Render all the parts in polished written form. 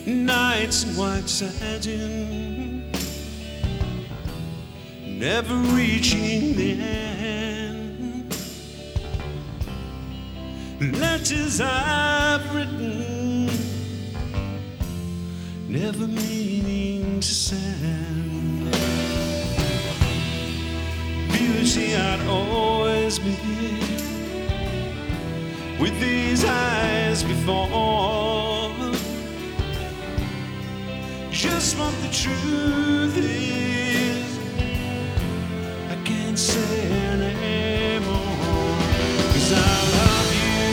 Nights in white satin, never reaching the end. Letters I've written, never meaning to send. Beauty I'd always be, with these eyes before. Just what the truth is, I can't say anymore, 'cause I love you.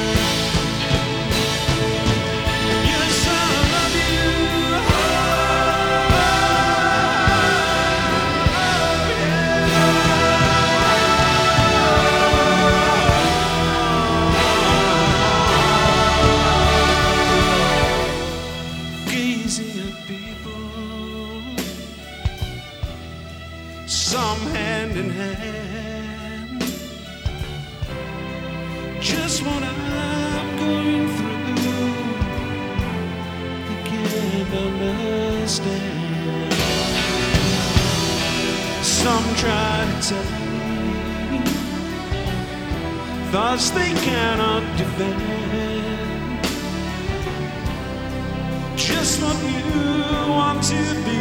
Yes, I love you. Gazing at people, some hand in hand, just what I'm going through, they can't understand. Some try to tell me thoughts they cannot defend. Just what you want to be,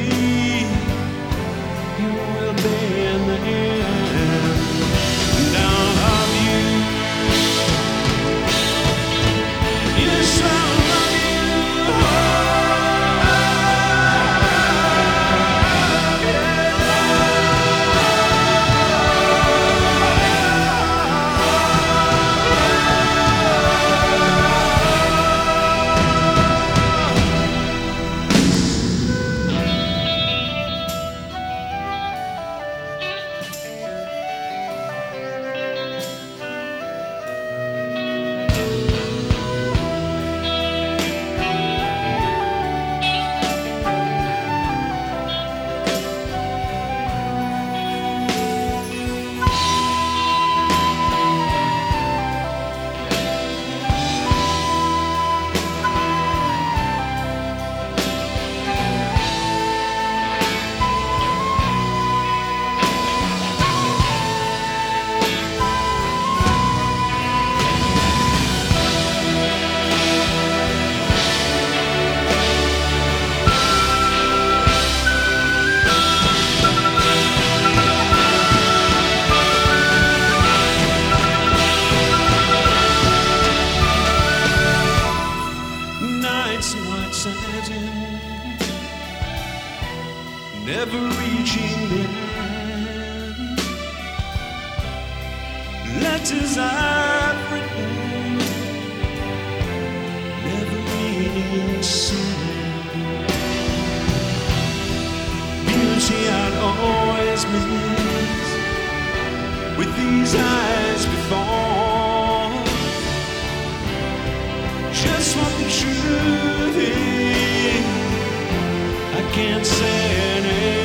you will be in the end. And I love you. Yes, I love you. Nights in white satin, never reaching the end. Letters I've written, never meaning to send. Beauty I'd always miss, with these eyes before. Just what the truth is, I can't say anymore.